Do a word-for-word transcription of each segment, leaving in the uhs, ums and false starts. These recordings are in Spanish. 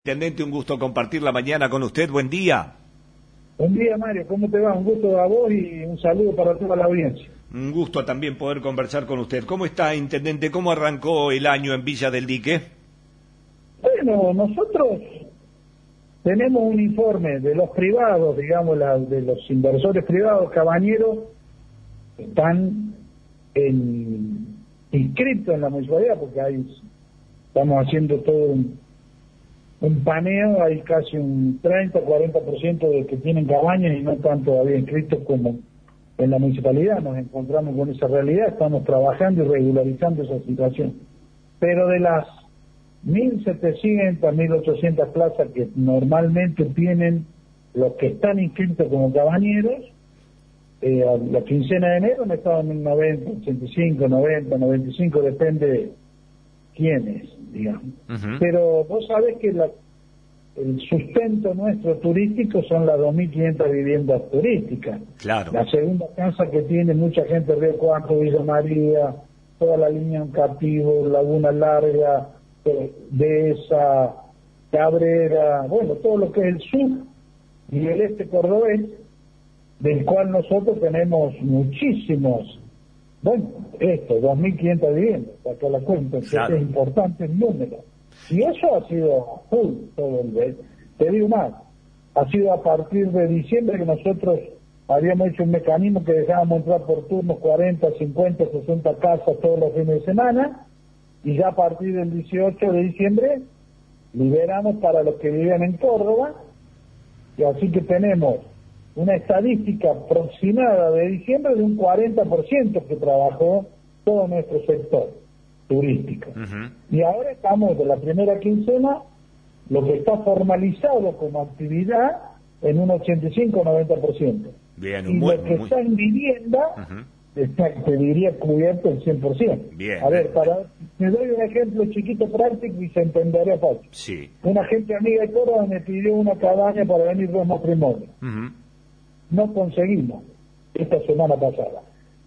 Intendente, un gusto compartir la mañana con usted. Buen día. Buen día, Mario. ¿Cómo te va? Un gusto a vos y un saludo para toda la audiencia. Un gusto también poder conversar con usted. ¿Cómo está, Intendente? ¿Cómo arrancó el año en Villa del Dique? Bueno, nosotros tenemos un informe de los privados, digamos, la, de los inversores privados, cabañeros, están en, inscritos en la municipalidad, porque ahí estamos haciendo todo un... un paneo, hay casi un treinta a cuarenta por ciento de que tienen cabañas y no están todavía inscritos como en la municipalidad. Nos encontramos con esa realidad, estamos trabajando y regularizando esa situación. Pero de las mil setecientas, mil ochocientas plazas que normalmente tienen los que están inscritos como cabañeros, eh, a la quincena de enero han estado en noventa, ochenta y cinco, noventa, noventa y cinco, depende quiénes, digamos. Uh-huh. Pero vos sabés que la, el sustento nuestro turístico son las dos mil quinientas viviendas turísticas. Claro. La segunda casa que tiene mucha gente, Río Cuarto, Villa María, toda la línea Cativo, Laguna Larga, Dehesa, Cabrera, bueno, todo lo que es el sur y el este cordobés, del cual nosotros tenemos muchísimos. Bueno, esto, dos mil quinientas viviendas, para la cuenta, claro. Es importante el número. Y eso ha sido full todo el mes. Te digo más, ha sido a partir de diciembre que nosotros habíamos hecho un mecanismo que dejábamos entrar por turnos cuarenta, cincuenta, sesenta casas todos los fines de semana, y ya a partir del dieciocho de diciembre liberamos para los que vivían en Córdoba, y así que tenemos una estadística aproximada de diciembre de un cuarenta por ciento que trabajó todo nuestro sector turístico. Uh-huh. Y ahora estamos de la primera quincena, lo que está formalizado como actividad en un ochenta y cinco a noventa por ciento. Bien, y muy, lo que muy... está en vivienda, uh-huh, está, te diría, cubierto el cien por ciento. Bien. A ver, para, me doy un ejemplo chiquito práctico y se entenderá fácil. Sí. Una gente amiga de Córdoba me pidió una cabaña para venir dos matrimonios. Uh-huh. No conseguimos esta semana pasada.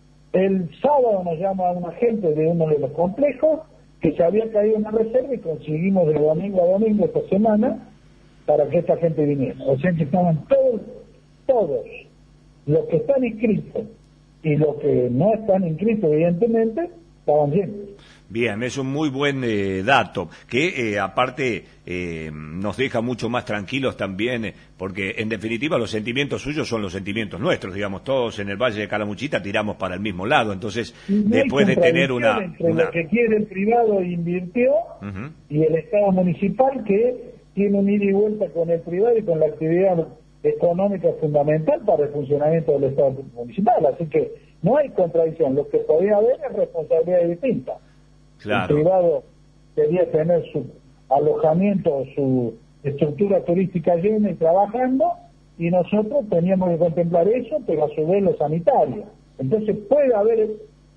El sábado nos llama una gente de uno de los complejos que se había caído una reserva y conseguimos de domingo a domingo esta semana para que esta gente viniera. O sea que estaban todos, todos los que están inscritos y los que no están inscritos, evidentemente, estaban llenos. Bien, es un muy buen eh, dato, que eh, aparte eh, nos deja mucho más tranquilos también, eh, porque en definitiva los sentimientos suyos son los sentimientos nuestros, digamos, todos en el Valle de Calamuchita tiramos para el mismo lado, entonces no después de tener una... entre una... lo que quiere el privado invirtió, uh-huh, y el Estado municipal que tiene un ida y vuelta con el privado y con la actividad económica fundamental para el funcionamiento del Estado municipal, así que no hay contradicción, lo que podría haber es responsabilidad distinta. Claro. El privado debía tener su alojamiento, su estructura turística llena y trabajando, y nosotros teníamos que contemplar eso, pero a su vez lo sanitario. Entonces puede haber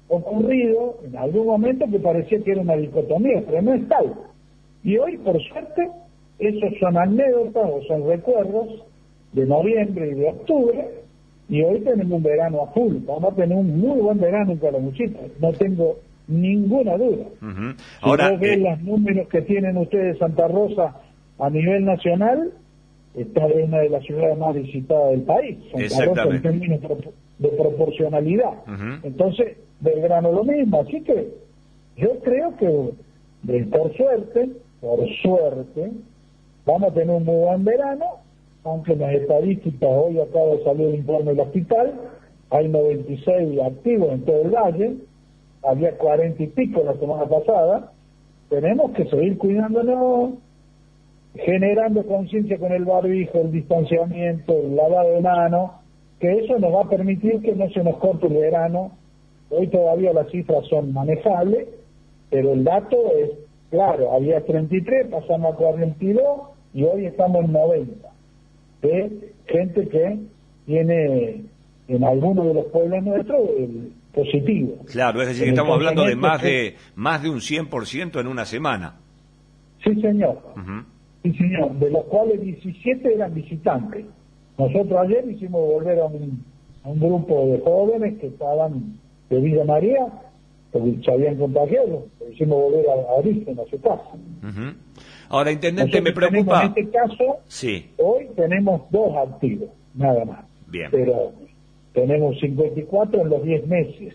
ocurrido en algún momento que parecía que era una dicotomía, pero no es tal. Y hoy, por suerte, esos son anécdotas o son recuerdos de noviembre y de octubre, y hoy tenemos un verano a full. Vamos a tener un muy buen verano en Calamuchita, no tengo ninguna duda. Uh-huh. Ahora, si vos ves eh... los números que tienen ustedes Santa Rosa a nivel nacional, esta es una de las ciudades más visitadas del país, Santa Rosa en términos de proporcionalidad. Uh-huh. Entonces, Belgrano lo mismo, así que yo creo que de, por suerte, por suerte, vamos a tener un muy buen verano, aunque las estadísticas, hoy acaba de salir el informe del hospital, hay noventa y seis activos en todo el valle, había cuarenta y pico la semana pasada. Tenemos que seguir cuidándonos, generando conciencia con el barbijo, el distanciamiento, el lavado de manos, que eso nos va a permitir que no se nos corte el verano. Hoy todavía las cifras son manejables, pero el dato es claro, había treinta y tres, pasamos a cuarenta y dos y hoy estamos en noventa. De gente que tiene en algunos de los pueblos nuestros el positivo. Claro, es decir, que estamos hablando de más de más de un cien por ciento en una semana. Sí, señor. Uh-huh. Sí, señor, de los cuales diecisiete eran visitantes. Nosotros ayer hicimos volver a un, a un grupo de jóvenes que estaban de Villa María, porque se habían contagiado, hicimos volver a, a origen, a su casa. Uh-huh. Ahora, intendente, Nosotros me preocupa... En este caso, sí. hoy tenemos dos activos, nada más. Bien. Pero tenemos cincuenta y cuatro en los diez meses.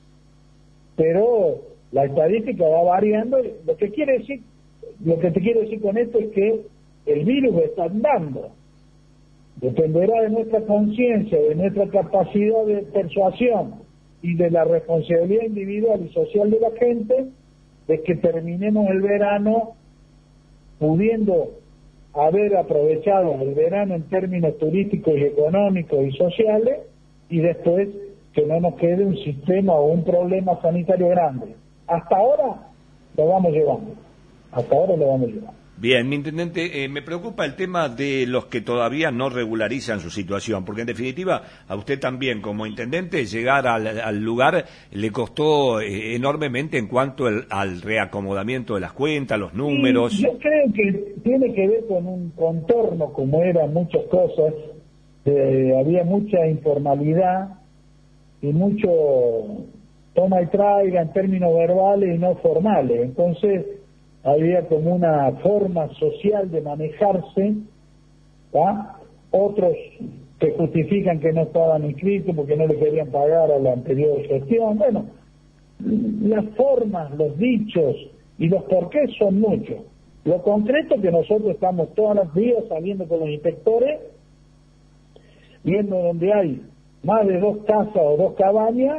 Pero la estadística va variando. Lo que quiere decir, lo que te quiero decir con esto es que el virus está andando. Dependerá de nuestra conciencia, de nuestra capacidad de persuasión y de la responsabilidad individual y social de la gente, de que terminemos el verano pudiendo haber aprovechado el verano en términos turísticos y económicos y sociales, y después que no nos quede un sistema o un problema sanitario grande. Hasta ahora lo vamos llevando, hasta ahora lo vamos llevando. Bien, mi intendente, eh, me preocupa el tema de los que todavía no regularizan su situación, porque en definitiva a usted también como intendente llegar al, al lugar le costó eh, enormemente en cuanto el, al reacomodamiento de las cuentas, los números. Sí, yo creo que tiene que ver con un contorno, como eran muchas cosas, eh, había mucha informalidad y mucho toma y traiga en términos verbales y no formales, entonces había como una forma social de manejarse, ¿tá? Otros que justifican que no estaban inscritos porque no le querían pagar a la anterior gestión. Bueno, las formas, los dichos y los porqués son muchos. Lo concreto que nosotros estamos todos los días saliendo con los inspectores, viendo donde hay más de dos casas o dos cabañas,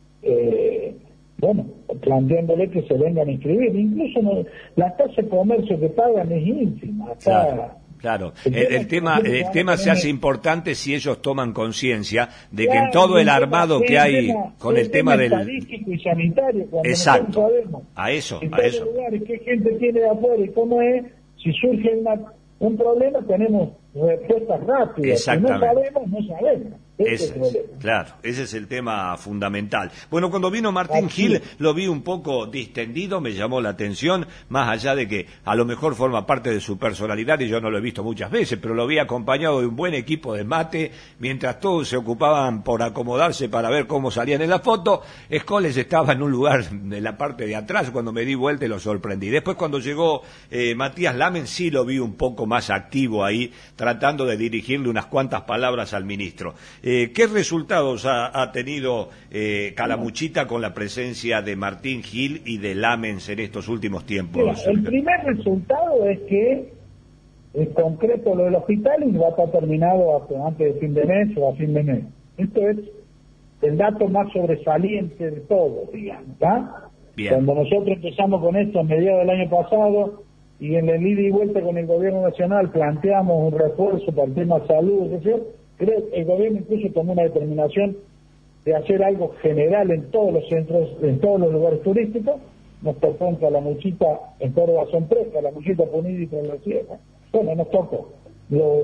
eh, bueno, planteándole que se vengan a inscribir. Incluso no, la tasa de comercio que pagan es ínfima. Está, claro, claro. El, el, el tema, el tema se hace importante si ellos toman conciencia de que en todo el armado que hay con el tema del... estadístico y sanitario, cuando exacto, nosotros sabemos a eso, en a todos eso. los lugares qué gente tiene de afuera y cómo es, si surge una, un problema tenemos respuestas rápidas. Si no sabemos, no sabemos. Ese es, claro, ese es el tema fundamental. Bueno, cuando vino Martín Aquí. Gil lo vi un poco distendido, me llamó la atención, más allá de que a lo mejor forma parte de su personalidad y yo no lo he visto muchas veces, pero lo vi acompañado de un buen equipo de mate, mientras todos se ocupaban por acomodarse para ver cómo salían en la foto. Escoles estaba en un lugar de la parte de atrás, cuando me di vuelta y lo sorprendí. Después cuando llegó eh, Matías Lamen sí lo vi un poco más activo ahí, tratando de dirigirle unas cuantas palabras al ministro. Eh, ¿Qué resultados ha, ha tenido eh, Calamuchita con la presencia de Martín Gil y de Lamens en estos últimos tiempos? Mira, el primer resultado es que es concreto lo del hospital y va a estar terminado antes de fin de mes o a fin de mes. Esto es el dato más sobresaliente de todo, digamos, ¿tá? Bien. Cuando nosotros empezamos con esto a mediados del año pasado y en el ida y vuelta con el gobierno nacional planteamos un refuerzo para el tema salud, es decir, creo que el gobierno incluso tomó una determinación de hacer algo general en todos los centros, en todos los lugares turísticos. Nos tocó en Calamuchita, en Córdoba son tres, Calamuchita, Punilla y Tras la Sierra. Bueno, nos tocó. Lo,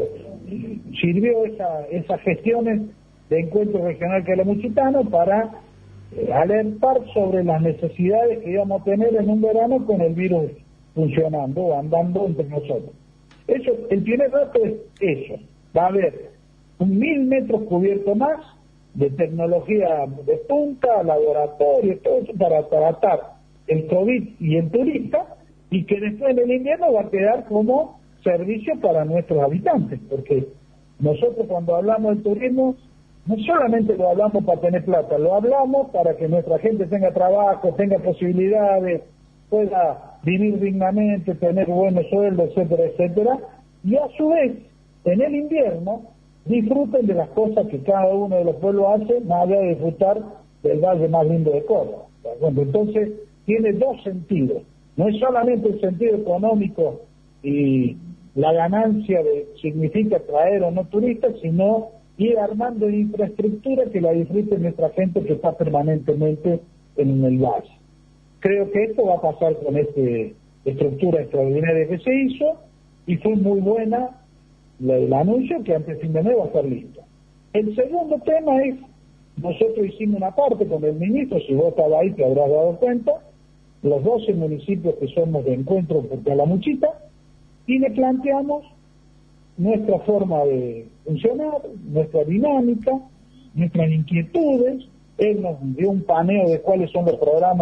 sirvió esa, esas gestiones de encuentro regional calamuchitano para eh, alertar sobre las necesidades que íbamos a tener en un verano con el virus funcionando, andando entre nosotros. Eso, el primer dato es eso. Va a haber un mil metros cubiertos más de tecnología de punta, laboratorio, todo eso para tratar el COVID y el turista, y que después del invierno va a quedar como servicio para nuestros habitantes, porque nosotros cuando hablamos del turismo, no solamente lo hablamos para tener plata, lo hablamos para que nuestra gente tenga trabajo, tenga posibilidades, pueda vivir dignamente, tener buenos sueldos, etcétera, etcétera, y a su vez, en el invierno, disfruten de las cosas que cada uno de los pueblos hace, más allá de disfrutar del valle más lindo de Córdoba. Entonces, tiene dos sentidos. No es solamente el sentido económico y la ganancia de significa traer o no turistas, sino ir armando infraestructura que la disfrute nuestra gente que está permanentemente en el valle. Creo que esto va a pasar con esta estructura extraordinaria que se hizo y fue muy buena el anuncio que antes de fin de mes va a estar listo. El segundo tema es, nosotros hicimos una parte con el ministro, si vos estabas ahí te habrás dado cuenta, los doce municipios que somos de encuentro por Calamuchita, y le planteamos nuestra forma de funcionar, nuestra dinámica, nuestras inquietudes. Él nos dio un paneo de cuáles son los programas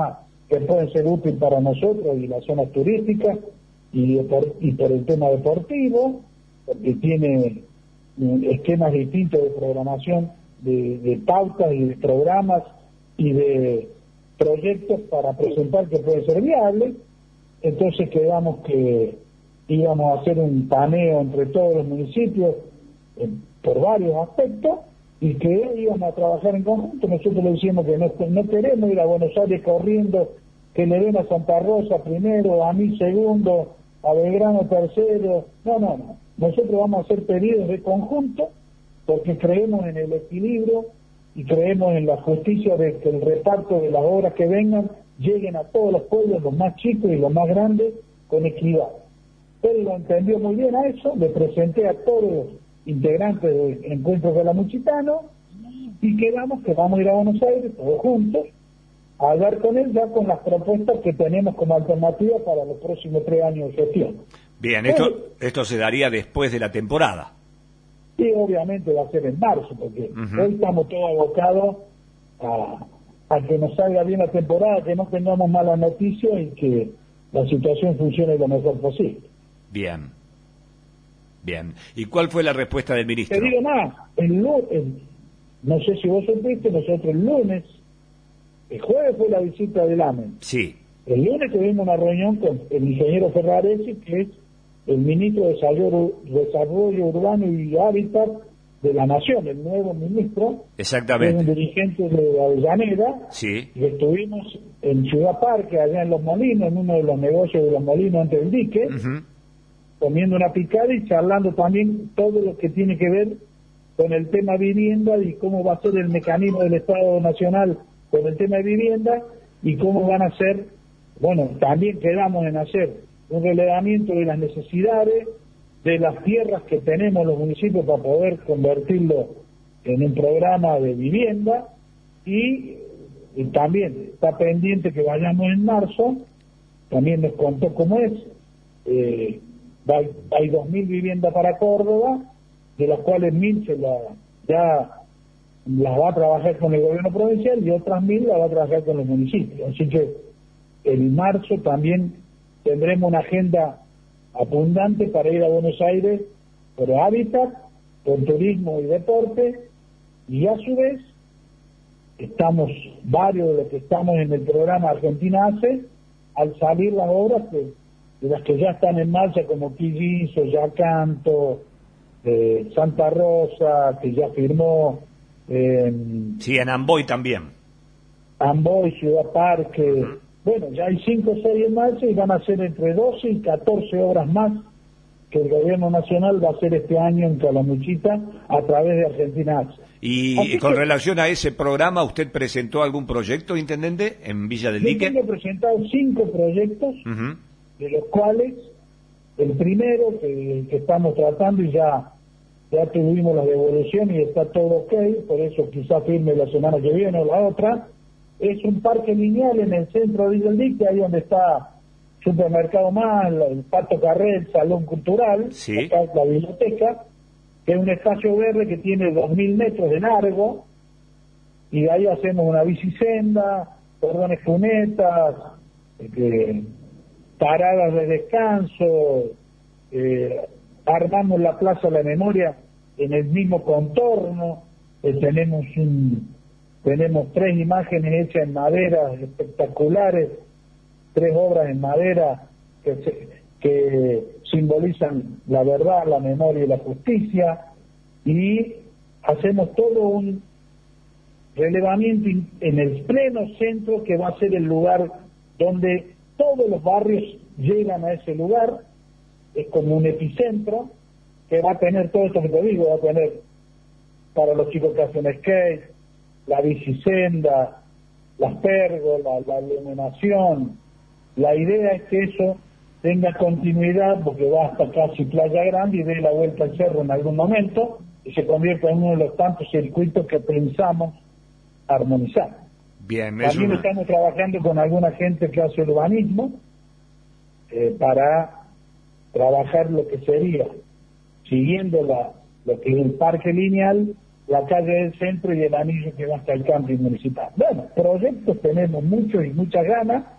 que pueden ser útiles para nosotros y las zonas turísticas, y, por, y por el tema deportivo, porque tiene esquemas distintos de programación, de, de pautas y de programas y de proyectos para presentar que pueden ser viables. Entonces quedamos que íbamos a hacer un paneo entre todos los municipios eh, por varios aspectos, y que íbamos a trabajar en conjunto. Nosotros le decimos que no, no queremos ir a Buenos Aires corriendo, que le den a Santa Rosa primero, a mí segundo, a Belgrano tercero. No, no, no. Nosotros vamos a hacer pedidos de conjunto porque creemos en el equilibrio y creemos en la justicia de que el reparto de las obras que vengan lleguen a todos los pueblos, los más chicos y los más grandes, con equidad. Él lo entendió muy bien a eso, le presenté a todos los integrantes del Encuentro Calamuchitano y quedamos que vamos a ir a Buenos Aires todos juntos a hablar con él ya con las propuestas que tenemos como alternativa para los próximos tres años de gestión. Bien, esto, esto se daría después de la temporada. Y obviamente va a ser en marzo, porque uh-huh. hoy estamos todos abocados a, a que nos salga bien la temporada, que no tengamos malas noticias y que la situación funcione lo mejor posible. Bien. Bien. ¿Y cuál fue la respuesta del ministro? Te digo más, el lunes, no sé si vos supiste, nosotros el lunes, el jueves fue la visita del A M E N. Sí. El lunes tuvimos una reunión con el ingeniero Ferraresi, que es el ministro de Desarrollo, Desarrollo Urbano y Hábitat de la Nación, el nuevo ministro. Exactamente. Es un dirigente de Avellaneda. Sí. Y estuvimos en Ciudad Parque, allá en Los Molinos, en uno de los negocios de Los Molinos antes del dique, uh-huh. comiendo una picada y charlando también todo lo que tiene que ver con el tema vivienda y cómo va a ser el mecanismo del Estado Nacional con el tema de vivienda y cómo van a ser, bueno, también quedamos en hacer un relevamiento de las necesidades de las tierras que tenemos los municipios para poder convertirlo en un programa de vivienda y, y también está pendiente que vayamos en marzo, también nos contó cómo es, eh, hay, hay dos mil viviendas para Córdoba, de las cuales mil se la, ya las va a trabajar con el gobierno provincial y otras mil las va a trabajar con los municipios. Así que en marzo también tendremos una agenda abundante para ir a Buenos Aires por hábitat, por turismo y deporte, y a su vez estamos, varios de los que estamos en el programa Argentina Hace, al salir las obras que, de las que ya están en marcha, como Quillizo, Yacanto, eh, Santa Rosa, que ya firmó. Eh, sí, en Amboy también. Amboy, Ciudad Parque. Uh-huh. Bueno, ya hay cinco o seis en marcha y van a ser entre doce y catorce obras más que el gobierno nacional va a hacer este año en Calamuchita a través de Argentina Hace. Y Así con que, relación a ese programa, ¿usted presentó algún proyecto, intendente, en Villa del Dique? Yo tengo presentado cinco proyectos, uh-huh. de los cuales el primero que, que estamos tratando y ya ya tuvimos la devolución y está todo ok, por eso quizá firme la semana que viene o la otra, es un parque lineal en el centro de Villa del Dique, ahí donde está Supermercado Más, el Pato Carré, el Salón Cultural, sí. acá la biblioteca, que es un espacio verde que tiene dos mil metros de largo, y ahí hacemos una bicisenda, cordones cunetas, eh, paradas de descanso, eh, armamos la Plaza de la Memoria en el mismo contorno, eh, tenemos un, tenemos tres imágenes hechas en madera espectaculares, tres obras en madera que, se, que simbolizan la verdad, la memoria y la justicia, y hacemos todo un relevamiento en el pleno centro que va a ser el lugar donde todos los barrios llegan a ese lugar. Es como un epicentro que va a tener todo esto que te digo, va a tener para los chicos que hacen skate, la bicisenda, las pérgolas, la iluminación. La idea es que eso tenga continuidad porque va hasta casi Playa Grande y dé la vuelta al cerro en algún momento y se convierta en uno de los tantos circuitos que pensamos armonizar. Bien, También una... estamos trabajando con alguna gente que hace urbanismo eh, para trabajar lo que sería, siguiendo la, lo que es el parque lineal, la calle del centro y el anillo que va hasta el camping municipal. Bueno, proyectos tenemos muchos y muchas ganas,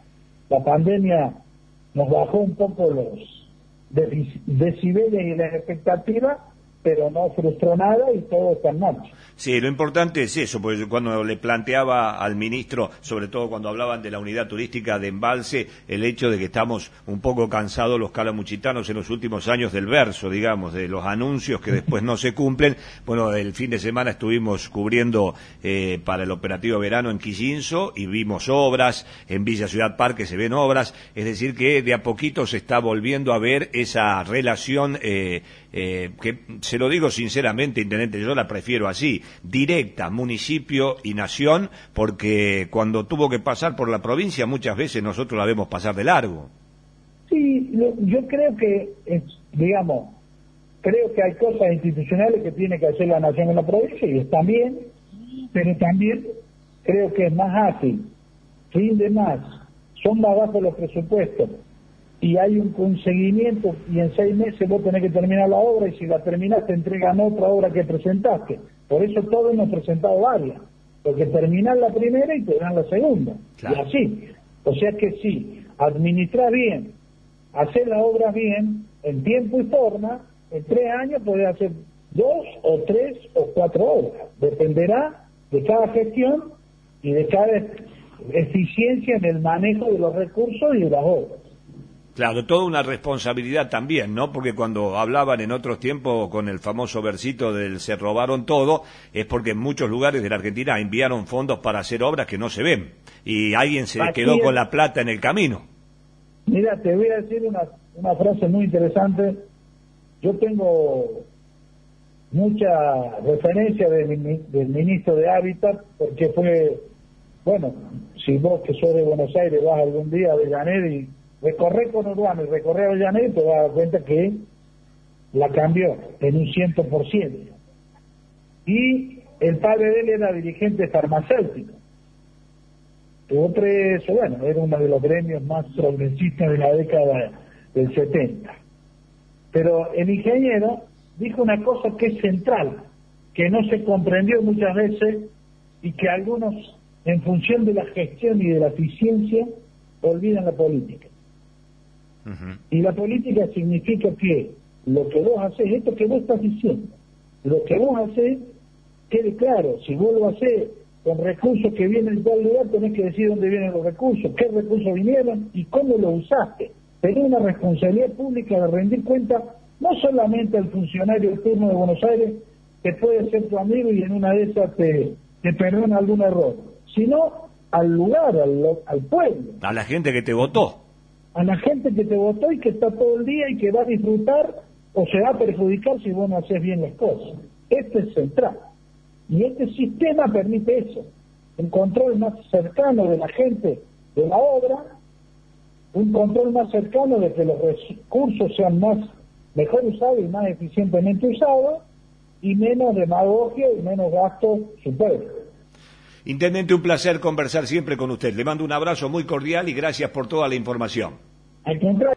la pandemia nos bajó un poco los decibeles y las expectativas, pero no frustró nada y todo está en marcha. Sí, lo importante es eso, porque cuando le planteaba al ministro, sobre todo cuando hablaban de la unidad turística de Embalse, el hecho de que estamos un poco cansados los calamuchitanos en los últimos años del verso, digamos, de los anuncios que después no se cumplen. Bueno, el fin de semana estuvimos cubriendo eh, para el operativo verano en Quillinzo y vimos obras, en Villa Ciudad Parque se ven obras, es decir que de a poquito se está volviendo a ver esa relación eh, eh, que, se lo digo sinceramente, intendente, yo la prefiero así, directa, municipio y nación, porque cuando tuvo que pasar por la provincia muchas veces nosotros la vemos pasar de largo. Sí, yo creo que, es, digamos, creo que hay cosas institucionales que tiene que hacer la nación en la provincia y están bien, pero también creo que es más ágil, rinde más, son más bajos los presupuestos y hay un, un seguimiento y en seis meses vos tenés que terminar la obra y si la terminás te entregan otra obra que presentaste. Por eso todos hemos presentado varias, porque terminás la primera y te dan la segunda. Claro. Y así. O sea que sí, administrar bien, hacer las obras bien, en tiempo y forma, en tres años podés hacer dos o tres o cuatro obras. Dependerá de cada gestión y de cada eficiencia en el manejo de los recursos y de las obras. Claro, toda una responsabilidad también, ¿no? Porque cuando hablaban en otros tiempos con el famoso versito del se robaron todo, es porque en muchos lugares de la Argentina enviaron fondos para hacer obras que no se ven. Y alguien se Aquí quedó es... con la plata en el camino. Mira, te voy a decir una, una frase muy interesante. Yo tengo mucha referencia del, del ministro de Hábitat, porque fue, bueno, si vos que sos de Buenos Aires vas algún día a Avellaneda y recorrer con Urbano y recorrer a Avellaneda, te vas a dar cuenta que la cambió en un ciento por ciento. Y el padre de él era dirigente farmacéutico. Tuvo preso, bueno, era uno de los gremios más progresistas de la década del setenta. Pero el ingeniero dijo una cosa que es central, que no se comprendió muchas veces y que algunos, en función de la gestión y de la eficiencia, olvidan la política. Uh-huh. Y la política significa que lo que vos hacés, esto que vos estás diciendo, lo que vos hacés, quede claro, si vos lo hacés con recursos que vienen de tal lugar, tenés que decir dónde vienen los recursos, qué recursos vinieron y cómo los usaste. Tenés una responsabilidad pública de rendir cuenta no solamente al funcionario del turno de Buenos Aires, que puede ser tu amigo y en una de esas te, te perdona algún error, sino al lugar, al, al pueblo. A la gente que te votó. A la gente que te votó y que está todo el día y que va a disfrutar o se va a perjudicar si vos no haces bien las cosas. Este es central. Y este sistema permite eso. Un control más cercano de la gente de la obra, un control más cercano de que los recursos sean más mejor usados y más eficientemente usados, y menos demagogia y menos gasto superfluo. Intendente, un placer conversar siempre con usted. Le mando un abrazo muy cordial y gracias por toda la información. Al contrario.